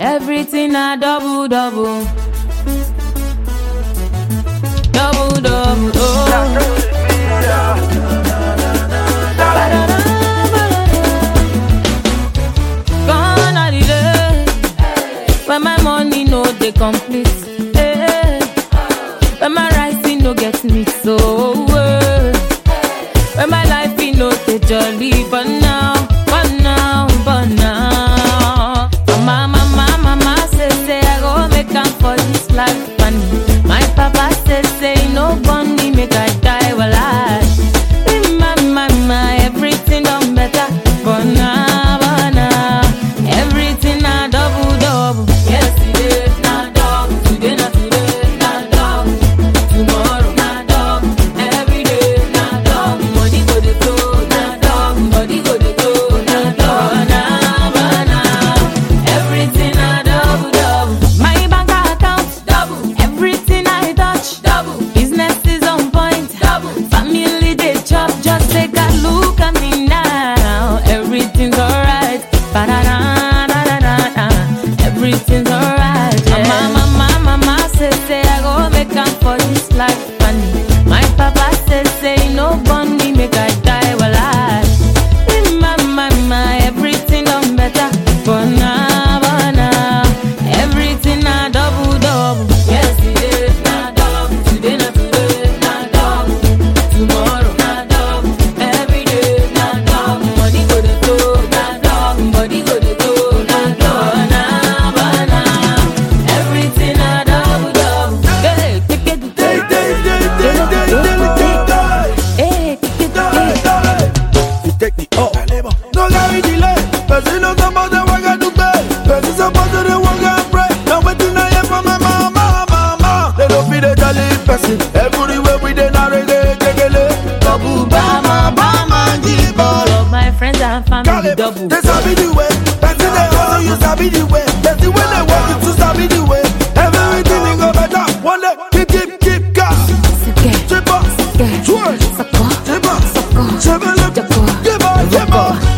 Everything a double, double. Double, double, oh. Gone are the days when my money no dey complete, when my rising no get me so, when my life no dey jolly, but now, mama say I go make am for this life, and my papa say no born me make I die while I. My everything done better, but now everything a double, double. Yesterday na double, today na double, tomorrow na double, every day na double. Money go dey flow na double, body go dey go na double. Now everything a double, double. My bank account double, everything I touch double. Business is on point double, family dey chop. Just take a look at me now, everything's alright. Everything's alright. Yeah. Mama say I go make am for this life, and my papa say no born me make I die while I. My everything done better, but now everything a double, double. Yesterday na double, today na double, tomorrow na double, every day na double. Money go dey flow na double, body go dey go na double. Now everything a double, double. Hey, take it, You take me up. No carry delay. Person no suppose to work and do pay. Person suppose to work and pray. Now waiting I hear from my mama. They don't feel the jolly person. Everywhere we dey na reggae, kekele. Double bama, give all. love my friends and family double. They sabi the way. Person they hustle, you sabi the way. That's the way they work, you too sabi the way. Everything they go better. One day, keep gas. Chip up, twerk. Chip up, give up.